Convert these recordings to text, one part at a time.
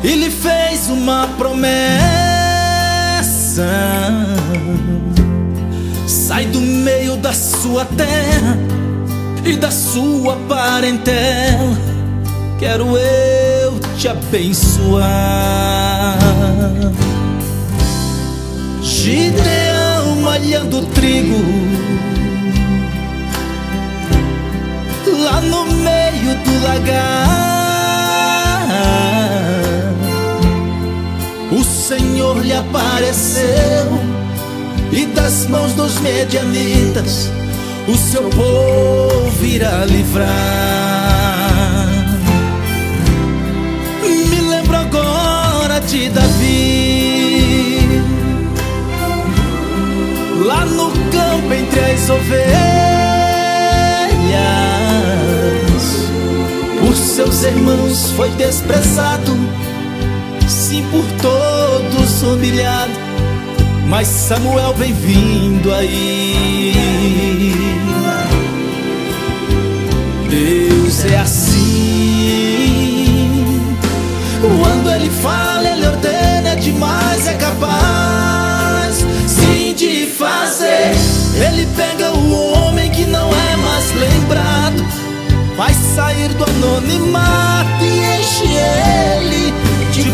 e lhe fez uma promessa: sai do meio da sua terra e da sua parentela, quero eu te abençoar. Gideão malhando trigo lá no meio do lagar, o Senhor lhe apareceu e das mãos dos medianitas o seu povo irá livrar. Me lembro agora de Davi, lá no campo entre as ovelhas, por seus irmãos foi desprezado, sim, por todos humilhado, mas Samuel vem vindo aí. Deus é assim, quando Ele fala, Ele ordena, é demais, é capaz sim de fazer. Ele pega o homem que não é mais lembrado, faz sair do anonimato e enche ele de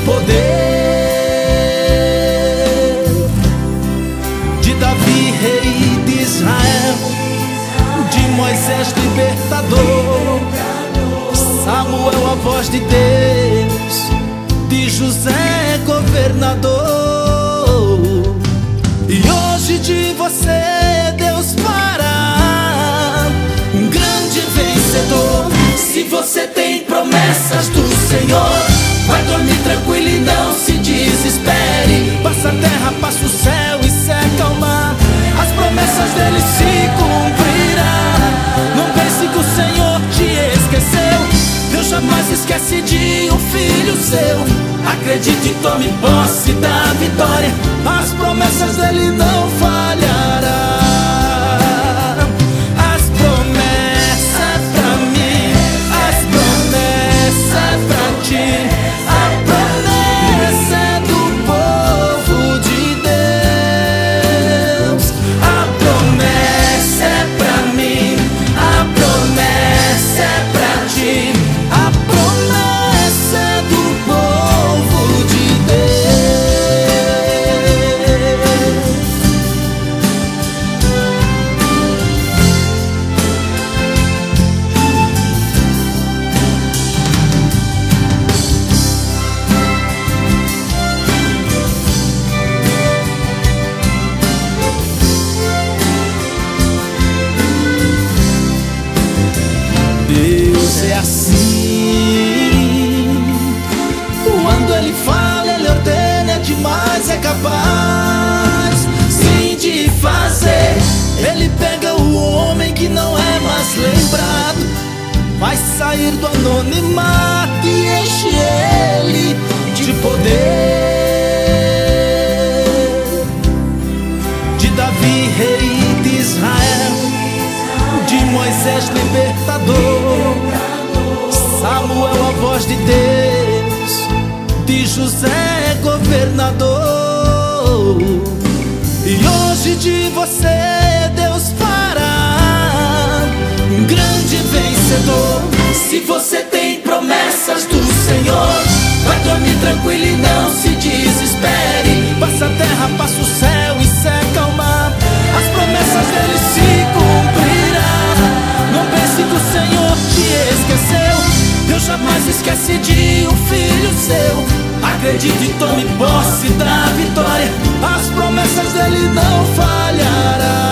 poder. De Davi, rei de Israel, de Moisés, libertador, Samuel, a voz de Deus, de José, governador. E hoje de você Deus fará um grande vencedor. Se você tem promessas do Senhor, vai dormir tranquilo e não se desespere. Passa a terra, passa o céu e seca o mar, as promessas dele se cumprirão. Não pense que o Senhor te esqueceu, Deus jamais esquece de um filho seu. Acredite e tome posse da vitória, as promessas dele não falharão. As promessas pra mim, as promessas pra ti, a promessa é do povo de Deus. A promessa é pra mim, a promessa é pra ti, a promessa é do povo de Deus é assim, quando Ele fala, Ele ordena, é demais, é capaz sim de fazer. Ele pega o homem que não é mais lembrado, vai sair do anonimato e enche ele de poder. De Davi, rei de Israel, de Moisés, libertador, Samuel, a voz de Deus, de José, governador. E hoje de você Deus fará um grande vencedor. Se você tem promessas do Senhor, vai dormir tranquilo e não se desespere. Passa a terra, passa o céu e seca o mar, as promessas dele se cumprirão. Não pense que o Senhor te esqueceu, Deus jamais esquece de um filho seu. Acredite e tome posse da vitória, as promessas dele não falharão.